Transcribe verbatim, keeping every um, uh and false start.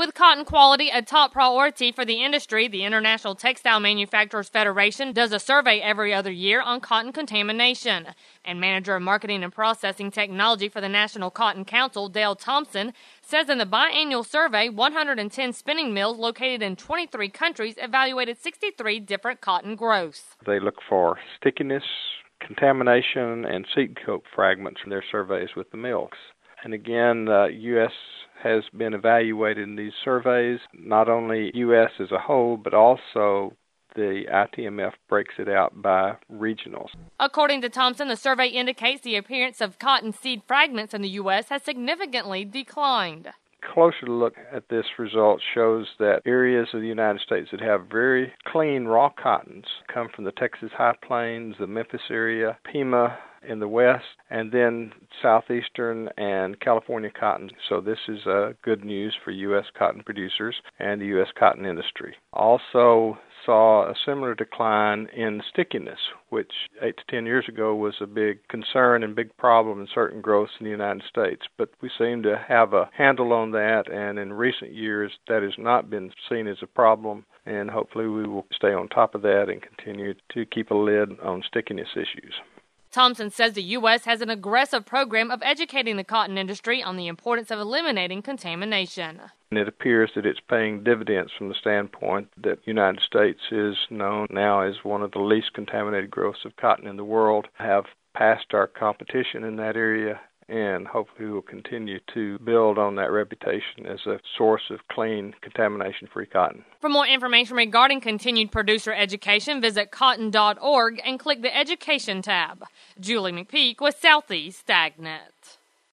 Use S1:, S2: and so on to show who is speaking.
S1: With cotton quality a top priority for the industry, the International Textile Manufacturers Federation does a survey every other year on cotton contamination. And Manager of Marketing and Processing Technology for the National Cotton Council, Dale Thompson, says in the biannual survey, one hundred ten spinning mills located in twenty-three countries evaluated sixty-three different cotton growths.
S2: They look for stickiness, contamination, and seed coat fragments in their surveys with the mills. And again, the U S has been evaluated in these surveys, not only U S as a whole, but also the I T M F breaks it out by regionals.
S1: According to Thompson, the survey indicates the appearance of cotton seed fragments in the U S has significantly declined.
S2: Closer look at this result shows that areas of the United States that have very clean raw cottons come from the Texas High Plains, the Memphis area, Pima in the west, and then southeastern and California cotton. So this is uh, good news for U S cotton producers and the U S cotton industry. Also saw a similar decline in stickiness, which eight to ten years ago was a big concern and big problem in certain growths in the United States. But we seem to have a handle on that, and in recent years that has not been seen as a problem, and hopefully we will stay on top of that and continue to keep a lid on stickiness issues.
S1: Thompson says the U S has an aggressive program of educating the cotton industry on the importance of eliminating contamination.
S2: And it appears that it's paying dividends from the standpoint that the United States is known now as one of the least contaminated growths of cotton in the world, have passed our competition in that area, and hopefully we will continue to build on that reputation as a source of clean, contamination-free cotton.
S1: For more information regarding continued producer education, visit cotton dot org and click the Education tab. Julie McPeak with Southeast AgNet.